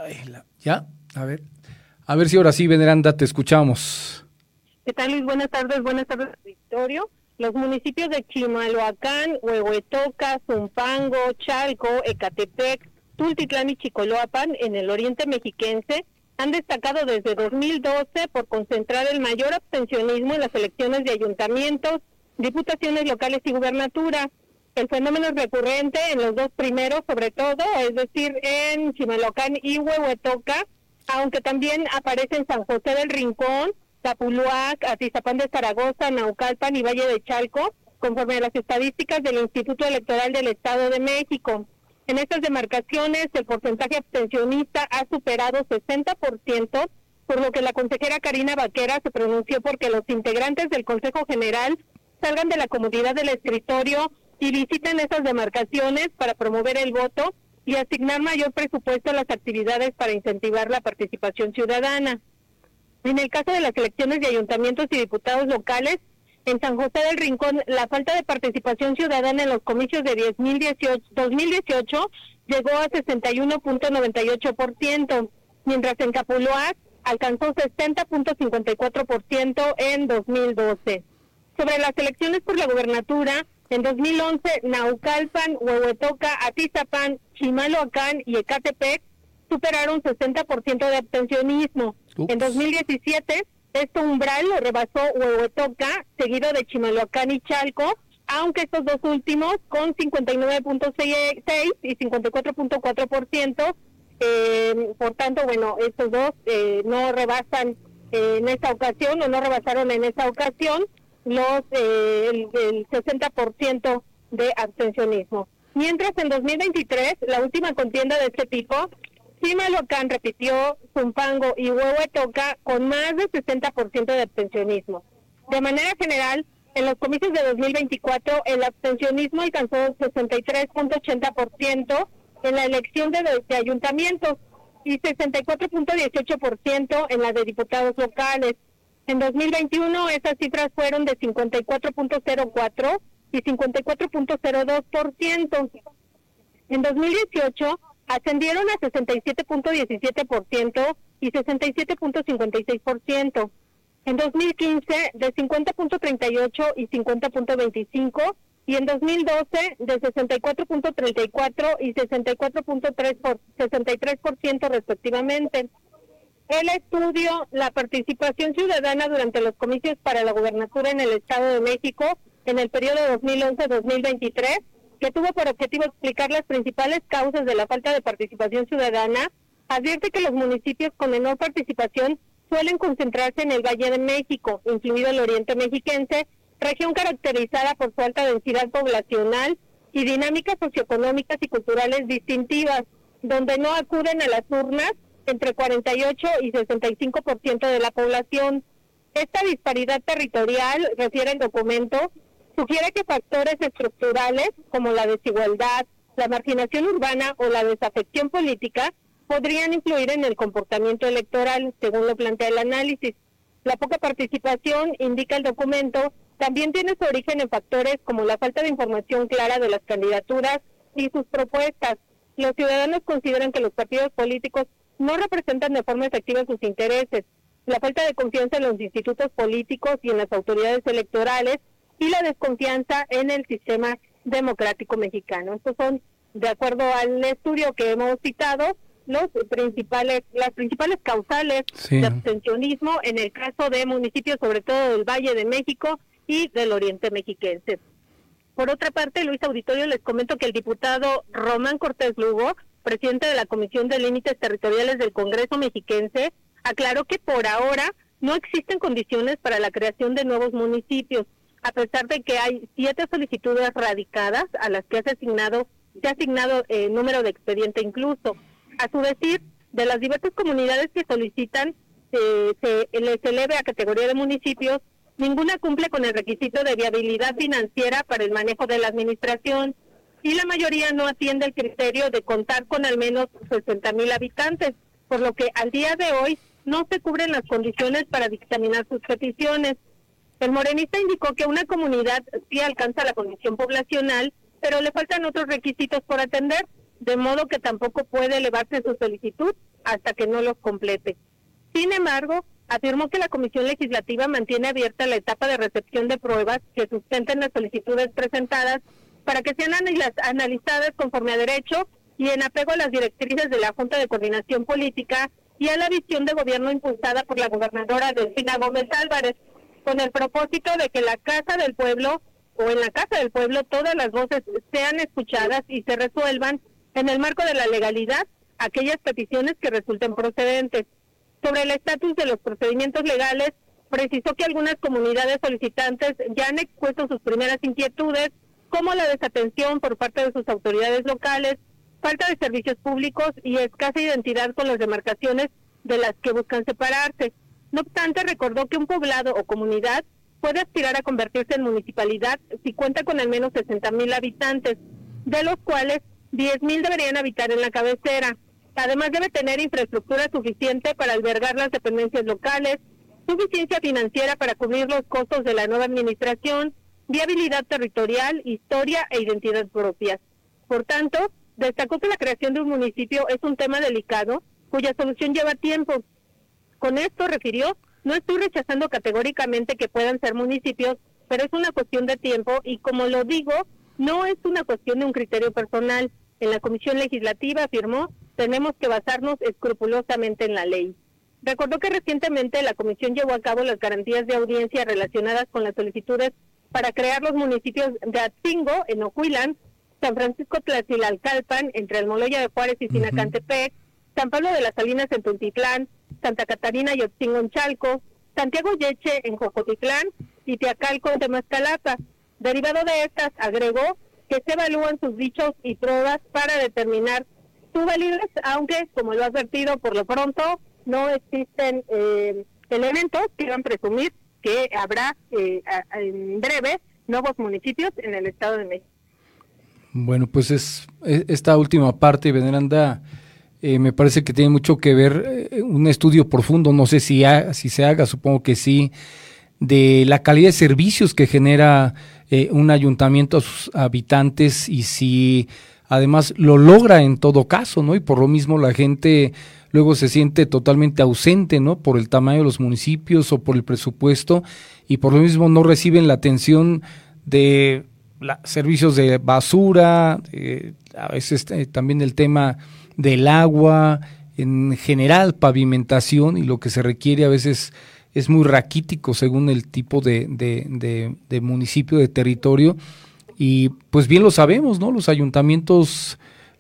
¿Ya? A ver si ahora sí, Veneranda, te escuchamos. ¿Qué tal, Luis? Buenas tardes, Victorio. Los municipios de Chimalhuacán, Huehuetoca, Zumpango, Chalco, Ecatepec, Tultitlán y Chicoloapan, en el oriente mexiquense, han destacado desde 2012 por concentrar el mayor abstencionismo en las elecciones de ayuntamientos, diputaciones locales y gubernatura. El fenómeno es recurrente en los dos primeros, sobre todo, es decir, en Chimalhuacán y Huehuetoca, aunque también aparece en San José del Rincón, Tapuluac, Atizapán de Zaragoza, Naucalpan y Valle de Chalco, conforme a las estadísticas del Instituto Electoral del Estado de México. En estas demarcaciones, el porcentaje abstencionista ha superado 60%, por lo que la consejera Karina Vaquera se pronunció porque los integrantes del Consejo General salgan de la comodidad del escritorio y visiten esas demarcaciones para promover el voto y asignar mayor presupuesto a las actividades para incentivar la participación ciudadana. En el caso de las elecciones de ayuntamientos y diputados locales, en San José del Rincón, la falta de participación ciudadana en los comicios de 2018 llegó a 61.98%, mientras en Capuluac alcanzó 60.54% en 2012. Sobre las elecciones por la gubernatura, en 2011, Naucalpan, Huehuetoca, Atizapán, Chimalhuacán y Ecatepec superaron 60% de abstencionismo. En 2017, este umbral lo rebasó Huehuetoca, seguido de Chimalhuacán y Chalco, aunque estos dos últimos, con 59.6 y 54.4%, por tanto, bueno, estos dos no rebasan en esta ocasión, o no rebasaron en esta ocasión, el 60% de abstencionismo. Mientras en 2023, la última contienda de este tipo, Chimalhuacán repitió, Zumpango y Huehuetoca con más del 60% de abstencionismo. De manera general, en los comicios de 2024, el abstencionismo alcanzó 63.80% en la elección de ayuntamientos y 64.18% en la de diputados locales. En 2021, esas cifras fueron de 54.04% y 54.02%. En 2018, ascendieron a 67.17% y 67.56%. En 2015, de 50.38% y 50.25%, y en 2012, de 64.34% y 63% respectivamente. El estudio La participación ciudadana durante los comicios para la gubernatura en el Estado de México en el periodo 2011-2023, que tuvo por objetivo explicar las principales causas de la falta de participación ciudadana, advierte que los municipios con menor participación suelen concentrarse en el Valle de México, incluido el oriente mexiquense, región caracterizada por su alta densidad poblacional y dinámicas socioeconómicas y culturales distintivas, donde no acuden a las urnas entre 48 y 65% de la población. Esta disparidad territorial, refiere el documento, sugiere que factores estructurales como la desigualdad, la marginación urbana o la desafección política podrían influir en el comportamiento electoral, según lo plantea el análisis. La poca participación, indica el documento, también tiene su origen en factores como la falta de información clara de las candidaturas y sus propuestas. Los ciudadanos consideran que los partidos políticos no representan de forma efectiva sus intereses, la falta de confianza en los institutos políticos y en las autoridades electorales y la desconfianza en el sistema democrático mexicano. Estos son, de acuerdo al estudio que hemos citado, las principales causales de abstencionismo en el caso de municipios, sobre todo del Valle de México y del oriente mexiquense. Por otra parte, Luis Auditorio, les comento que el diputado Román Cortés Lugo, presidente de la Comisión de Límites Territoriales del Congreso mexiquense, aclaró que por ahora no existen condiciones para la creación de nuevos municipios, a pesar de que hay 7 solicitudes radicadas a las que se ha asignado número de expediente incluso. A su decir, de las diversas comunidades que solicitan se les eleve a categoría de municipios, ninguna cumple con el requisito de viabilidad financiera para el manejo de la administración y la mayoría no atiende el criterio de contar con al menos 60,000 habitantes, por lo que al día de hoy no se cubren las condiciones para dictaminar sus peticiones. El morenista indicó que una comunidad sí alcanza la condición poblacional, pero le faltan otros requisitos por atender, de modo que tampoco puede elevarse su solicitud hasta que no los complete. Sin embargo, afirmó que la Comisión Legislativa mantiene abierta la etapa de recepción de pruebas que sustenten las solicitudes presentadas para que sean analizadas conforme a derecho y en apego a las directrices de la Junta de Coordinación Política y a la visión de gobierno impulsada por la gobernadora Delfina Gómez Álvarez, con el propósito de que la Casa del Pueblo o en la Casa del Pueblo todas las voces sean escuchadas y se resuelvan en el marco de la legalidad aquellas peticiones que resulten procedentes. Sobre el estatus de los procedimientos legales, precisó que algunas comunidades solicitantes ya han expuesto sus primeras inquietudes, como la desatención por parte de sus autoridades locales, falta de servicios públicos y escasa identidad con las demarcaciones de las que buscan separarse. No obstante, recordó que un poblado o comunidad puede aspirar a convertirse en municipalidad si cuenta con al menos 60,000 habitantes, de los cuales 10,000 deberían habitar en la cabecera. Además, debe tener infraestructura suficiente para albergar las dependencias locales, suficiencia financiera para cubrir los costos de la nueva administración, viabilidad territorial, historia e identidad propias. Por tanto, destacó que la creación de un municipio es un tema delicado, cuya solución lleva tiempo. Con esto, refirió, no estoy rechazando categóricamente que puedan ser municipios, pero es una cuestión de tiempo y, como lo digo, no es una cuestión de un criterio personal. En la Comisión Legislativa, afirmó, tenemos que basarnos escrupulosamente en la ley. Recordó que recientemente la Comisión llevó a cabo las garantías de audiencia relacionadas con las solicitudes para crear los municipios de Atzingo, en Ocuilán, San Francisco Tlaxilalcalpan, entre Almoloya de Juárez y Sinacantepec, San Pablo de las Salinas en Tultitlán, Santa Catarina y Otzingo en Chalco, Santiago Yeche en Jocotitlán y Teacalco en Temascalapa. Derivado de estas, agregó que se evalúan sus dichos y pruebas para determinar su validez, aunque, como lo ha advertido, por lo pronto no existen elementos que iban a presumir que habrá en breve nuevos municipios en el Estado de México. Bueno, pues esta última parte, Veneranda, me parece que tiene mucho que ver un estudio profundo, no sé si se haga, supongo que sí, de la calidad de servicios que genera un ayuntamiento a sus habitantes y si además lo logra en todo caso, ¿no? Y por lo mismo la gente luego se siente totalmente ausente, ¿no? Por el tamaño de los municipios o por el presupuesto y por lo mismo no reciben la atención de servicios de basura, a veces también el tema del agua, en general pavimentación y lo que se requiere a veces es muy raquítico según el tipo de municipio, de territorio. Y pues bien lo sabemos, ¿no? Los ayuntamientos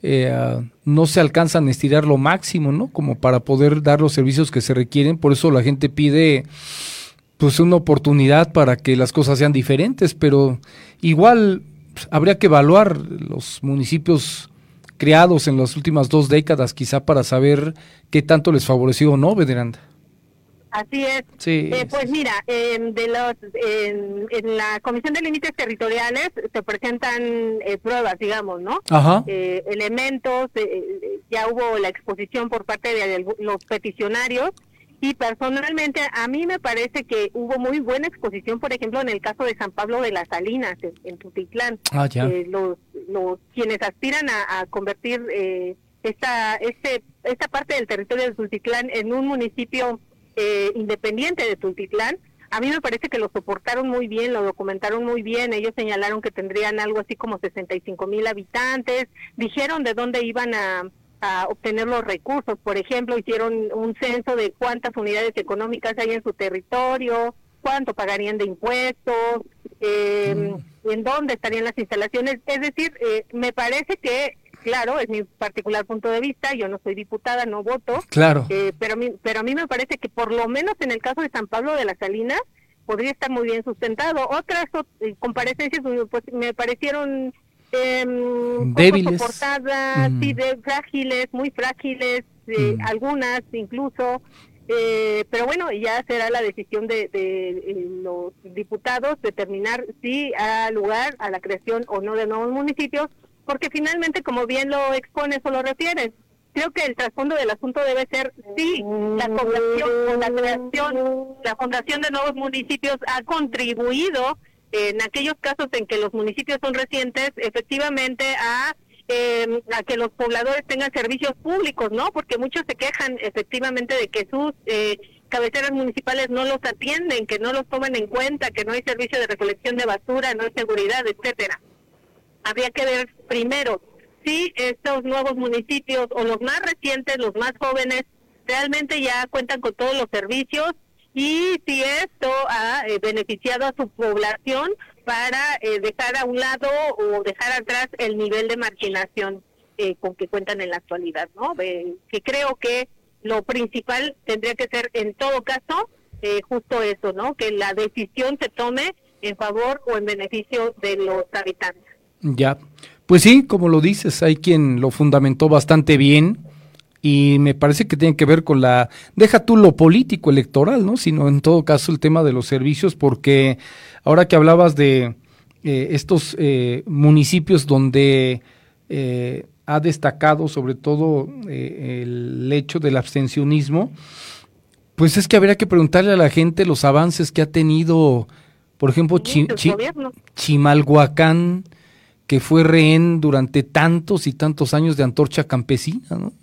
no se alcanzan a estirar lo máximo, ¿no? Como para poder dar los servicios que se requieren. Por eso la gente pide pues una oportunidad para que las cosas sean diferentes, pero igual pues, habría que evaluar los municipios creados en las últimas 2 décadas, quizá para saber qué tanto les favoreció o no, Veneranda. Así es. Sí, pues mira, en la Comisión de Límites Territoriales se presentan pruebas, digamos, ¿no? Ajá. Elementos, ya hubo la exposición por parte de los peticionarios y personalmente a mí me parece que hubo muy buena exposición, por ejemplo, en el caso de San Pablo de las Salinas, en Tultitlán. Ya. Los quienes aspiran a convertir esta parte del territorio de Tultitlán en un municipio independiente de Tultitlán, a mí me parece que lo soportaron muy bien, lo documentaron muy bien. Ellos señalaron que tendrían algo así como 65,000 habitantes, dijeron de dónde iban a obtener los recursos, por ejemplo, hicieron un censo de cuántas unidades económicas hay en su territorio, cuánto pagarían de impuestos, en dónde estarían las instalaciones. Es decir, me parece que, claro, es mi particular punto de vista, yo no soy diputada, no voto, claro, pero a mí me parece que por lo menos en el caso de San Pablo de las Salinas podría estar muy bien sustentado. Otras comparecencias pues, me parecieron débiles, soportadas, sí, frágiles, muy frágiles, algunas incluso, pero bueno, ya será la decisión de los diputados determinar si ha lugar a la creación o no de nuevos municipios, porque finalmente, como bien lo expones o lo refieres, creo que el trasfondo del asunto debe ser sí, la población o la creación, la fundación de nuevos municipios ha contribuido en aquellos casos en que los municipios son recientes, efectivamente a a que los pobladores tengan servicios públicos, ¿no? Porque muchos se quejan efectivamente de que sus cabeceras municipales no los atienden, que no los toman en cuenta, que no hay servicio de recolección de basura, no hay seguridad, etcétera. Habría que ver primero si estos nuevos municipios o los más recientes, los más jóvenes, realmente ya cuentan con todos los servicios y si esto ha beneficiado a su población para dejar a un lado o dejar atrás el nivel de marginación con que cuentan en la actualidad, ¿no? Que creo que lo principal tendría que ser en todo caso justo eso, ¿no? Que la decisión se tome en favor o en beneficio de los habitantes. Ya, pues sí, como lo dices, hay quien lo fundamentó bastante bien y me parece que tiene que ver con deja tú lo político electoral, ¿no? Sino en todo caso el tema de los servicios, porque ahora que hablabas de estos municipios donde ha destacado sobre todo el hecho del abstencionismo, pues es que habría que preguntarle a la gente los avances que ha tenido, por ejemplo, Chimalhuacán, que fue rehén durante tantos y tantos años de Antorcha Campesina, ¿no?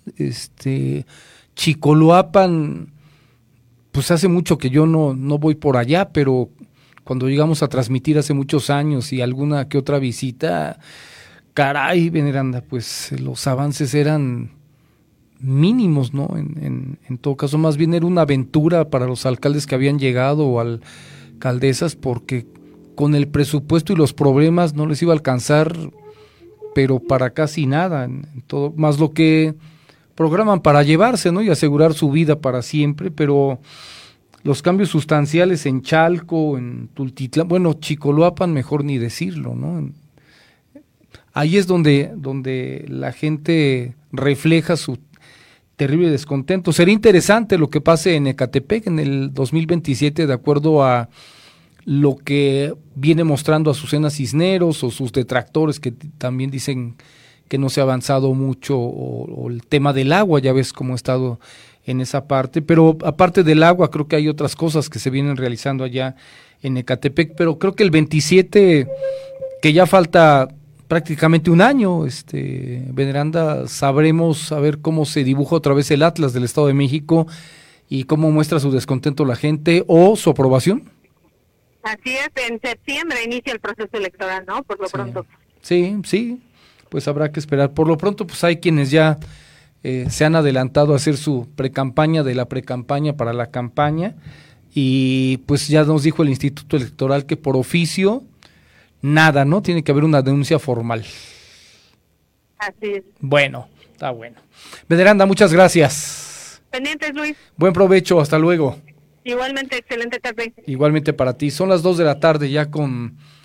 Chicoloapan, pues hace mucho que yo no voy por allá, pero cuando llegamos a transmitir hace muchos años y alguna que otra visita, caray, Veneranda, pues los avances eran mínimos, ¿no? En todo caso, más bien era una aventura para los alcaldes que habían llegado o alcaldesas, porque con el presupuesto y los problemas no les iba a alcanzar, pero para casi nada, en todo, más lo que programan para llevarse, ¿no? Y asegurar su vida para siempre, pero los cambios sustanciales en Chalco, en Tultitlán, bueno, Chicoloapan, mejor ni decirlo, ¿no? Ahí es donde la gente refleja su terrible descontento. Sería interesante lo que pase en Ecatepec en el 2027, de acuerdo a lo que viene mostrando Azucena Cisneros o sus detractores que también dicen que no se ha avanzado mucho, o el tema del agua, ya ves cómo ha estado en esa parte, pero aparte del agua creo que hay otras cosas que se vienen realizando allá en Ecatepec, pero creo que el 27, que ya falta prácticamente un año, Veneranda, sabremos a ver cómo se dibuja otra vez el Atlas del Estado de México y cómo muestra su descontento la gente o su aprobación. Así es, en septiembre inicia el proceso electoral, ¿no? Por lo pronto. Sí, pues habrá que esperar. Por lo pronto, pues hay quienes ya se han adelantado a hacer su precampaña de la precampaña para la campaña, y pues ya nos dijo el Instituto Electoral que por oficio nada, ¿no? Tiene que haber una denuncia formal. Así es. Bueno, está bueno. Veneranda, muchas gracias. Pendientes, Luis. Buen provecho, hasta luego. Igualmente, excelente tarde. Igualmente para ti. Son las 2 de la tarde ya con